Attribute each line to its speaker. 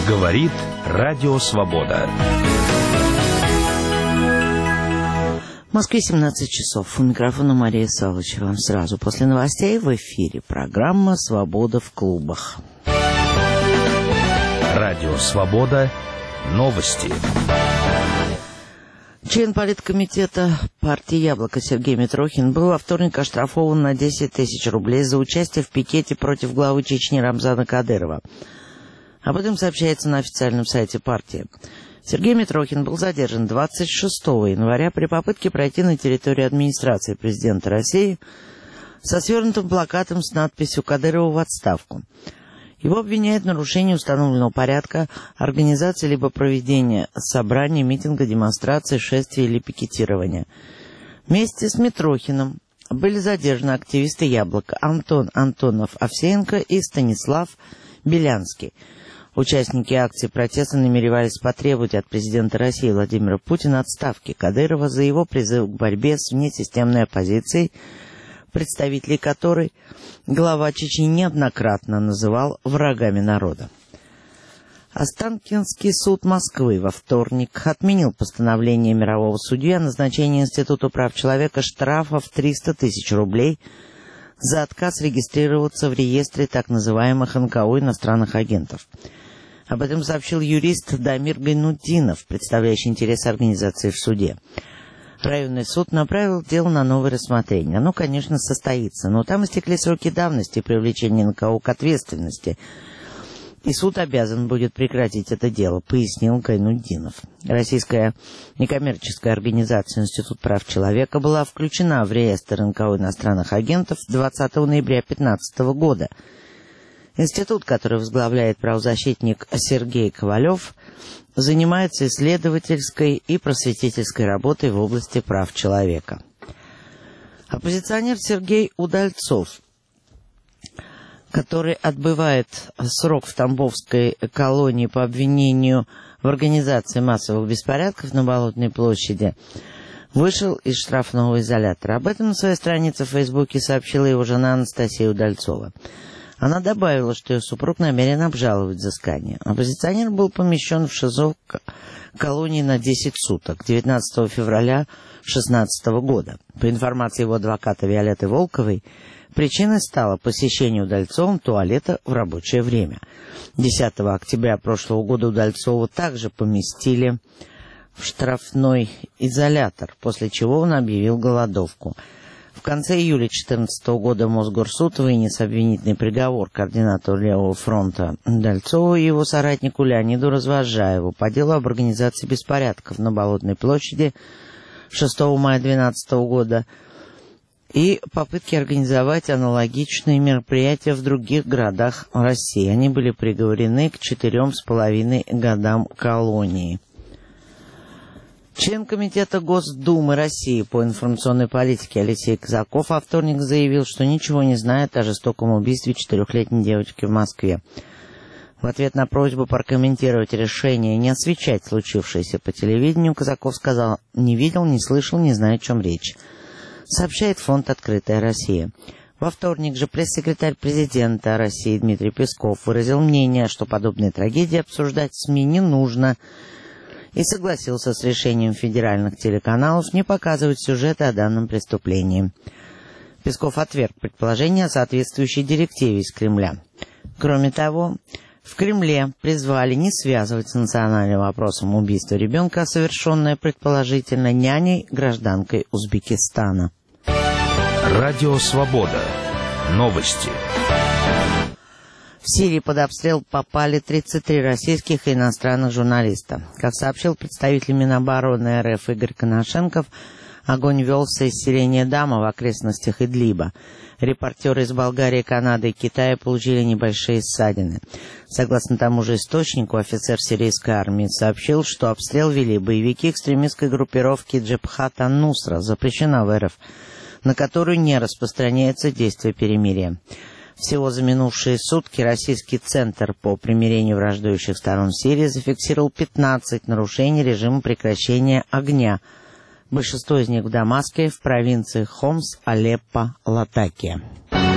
Speaker 1: Говорит Радио Свобода.
Speaker 2: В Москве 17 часов. У микрофона Мария Салычева. Сразу после новостей в эфире программа «Свобода в клубах».
Speaker 1: Радио Свобода. Новости.
Speaker 2: Член политкомитета партии «Яблоко» Сергей Митрохин был во вторник оштрафован на 10 тысяч рублей за участие в пикете против главы Чечни Рамзана Кадырова. Об этом сообщается на официальном сайте партии. Сергей Митрохин был задержан 26 января при попытке пройти на территорию администрации президента России со свернутым плакатом с надписью «Кадырова в отставку». Его обвиняют в нарушении установленного порядка, организации либо проведения собрания, митинга, демонстрации, шествия или пикетирования. Вместе с Митрохиным были задержаны активисты «Яблока» Антон Антонов-Овсеенко и Станислав Белянский. Участники акции протеста намеревались потребовать от президента России Владимира Путина отставки Кадырова за его призыв к борьбе с внесистемной оппозицией, представителей которой глава Чечни неоднократно называл врагами народа. Останкинский суд Москвы во вторник отменил постановление мирового судьи о назначении Институту прав человека штрафа в 300 тысяч рублей за отказ регистрироваться в реестре так называемых НКО иностранных агентов. Об этом сообщил юрист Дамир Гайнутдинов, представляющий интересы организации в суде. Районный суд направил дело на новое рассмотрение. Оно, конечно, состоится, но там истекли сроки давности привлечения НКО к ответственности, и суд обязан будет прекратить это дело, пояснил Гайнутдинов. Российская некоммерческая организация «Институт прав человека» была включена в реестр НКО иностранных агентов 20 ноября 2015 года. Институт, который возглавляет правозащитник Сергей Ковалев, занимается исследовательской и просветительской работой в области прав человека. Оппозиционер Сергей Удальцов, который отбывает срок в Тамбовской колонии по обвинению в организации массовых беспорядков на Болотной площади, вышел из штрафного изолятора. Об этом на своей странице в Фейсбуке сообщила его жена Анастасия Удальцова. Она добавила, что ее супруг намерен обжаловать взыскание. Оппозиционер был помещен в ШИЗО колонии на 10 суток 19 февраля 2016 года. По информации его адвоката Виолетты Волковой, причиной стало посещение Удальцовым туалета в рабочее время. 10 октября прошлого года Удальцова также поместили в штрафной изолятор, после чего он объявил голодовку. В конце июля 2014 года Мосгорсуд вынес обвинительный приговор координатору Левого фронта Удальцову и его соратнику Леониду Развозжаеву по делу об организации беспорядков на Болотной площади 6 мая 2012 года и попытке организовать аналогичные мероприятия в других городах России. Они были приговорены к 4,5 годам колонии. Член Комитета Госдумы России по информационной политике Алексей Казаков во вторник заявил, что ничего не знает о жестоком убийстве 4-летней девочки в Москве. В ответ на просьбу прокомментировать решение не освещать случившееся по телевидению, Казаков сказал: «Не видел, не слышал, не знаю, о чем речь», сообщает фонд «Открытая Россия». Во вторник же пресс-секретарь президента России Дмитрий Песков выразил мнение, что подобные трагедии обсуждать в СМИ не нужно, и согласился с решением федеральных телеканалов не показывать сюжеты о данном преступлении. Песков отверг предположение о соответствующей директиве из Кремля. Кроме того, в Кремле призвали не связывать с национальным вопросом убийство ребенка, совершенное предположительно няней, гражданкой Узбекистана.
Speaker 1: Радио Свобода. Новости.
Speaker 2: В Сирии под обстрел попали 33 российских и иностранных журналиста. Как сообщил представитель Минобороны РФ Игорь Коношенков, огонь велся из селения Дама в окрестностях Идлиба. Репортеры из Болгарии, Канады и Китая получили небольшие ссадины. Согласно тому же источнику, офицер сирийской армии сообщил, что обстрел вели боевики экстремистской группировки Джабхат ан-Нусра, запрещена в РФ, на которую не распространяется действие перемирия. Всего за минувшие сутки Российский центр по примирению враждующих сторон Сирии зафиксировал 15 нарушений режима прекращения огня. Большинство из них в Дамаске, в провинциях Хомс, Алеппо, Латакия.